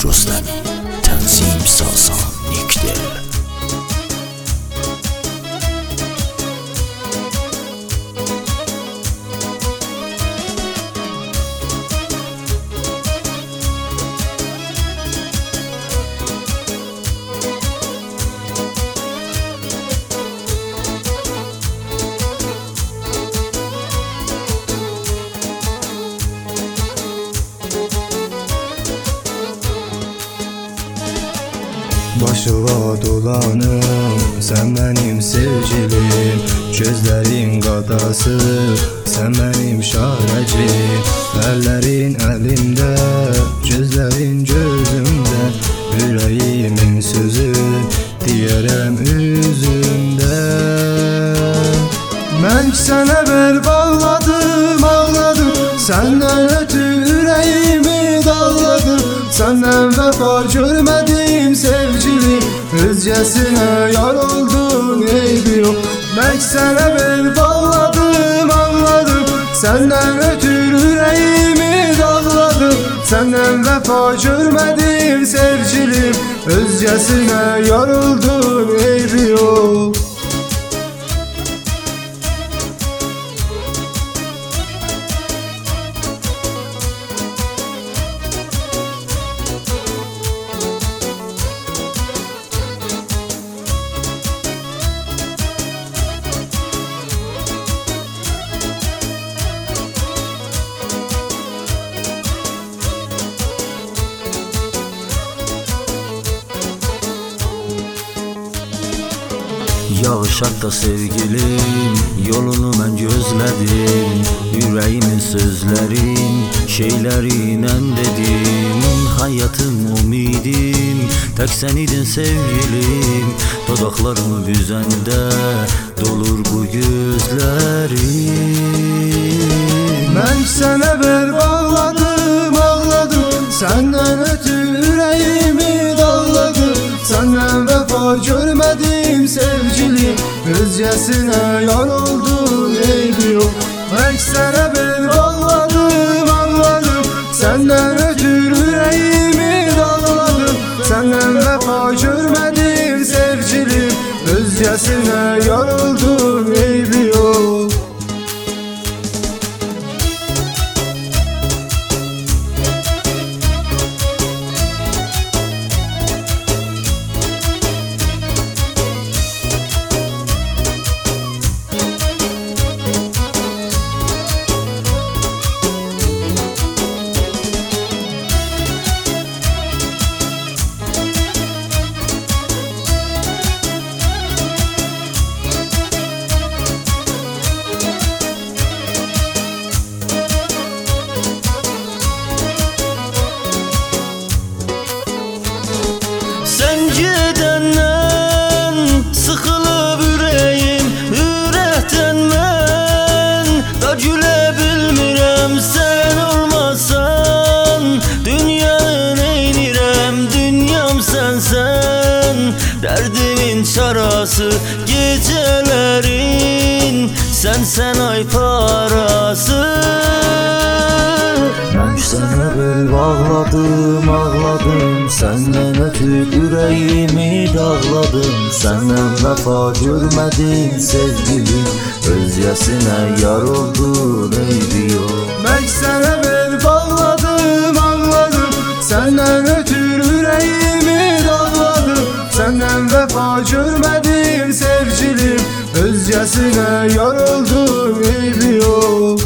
Rostami, Tanzim Sasan, Nikdel. Başıva dolanım, sen benim sevgilim. Gözlerin qadası, sen benim şarəcim. Əllərin əlimdə, gözlərin gözümdə. Ürəyimin sözü, deyərəm üzümdə. Mən sənə bel bağladım, ağladım. Səndən ötürü ürəyimi dağladım. Səndən vəfa görmədim sevgilim. Özgəsinə yar oldun eybi yox. Mən sənə bel bağladım, ağladım. Səndən ötürü ürəyimi dağladım. Səndən vəfa görmədim sevgilim. Özgəsinə yar oldun eybi yox. Yağış hatta sevgilim, yolunu mən gözlədim. Ürəyimin sözlərin, şeylərinən dedim. Hayatım umidim, tək sən idin sevgilim. Dodaqlarımı büzəndə dolur bu gözlərim. Mən sənə bel bağladım, ağladım. Səndən ötürü ürəyimi dağladım. Səndən vəfa görmədim sevgilim. Özgəsinə yar oldun eybi yox. Mən sənə bel bağladım, ağladım. Səndən ötürü ürəyimi dağladım. Səndən vəfa görmədim sevgilim. Özgəsinə yar oldun eybi yox. Gedəndən sıxılıb ürəyim, ürəkdən mən da gülə bilmirəm. Sən olmasan dünyanı neynirəm, dünyam sənsən. Dərdimin çarası gecələrin, sənsən ay parası. Mən sənə bel bağladım, ağladım. Səndən ötürü ürəyimi dağladım. Səndən vəfa görmədim sevgilim. Özgəsinə yar oldun eybi yox. Mən sənə bel bağladım, ağladım. Səndən ötürü ürəyimi dağladım. Səndən vəfa görmədim sevgilim. Özgəsinə yar oldun eybi yox.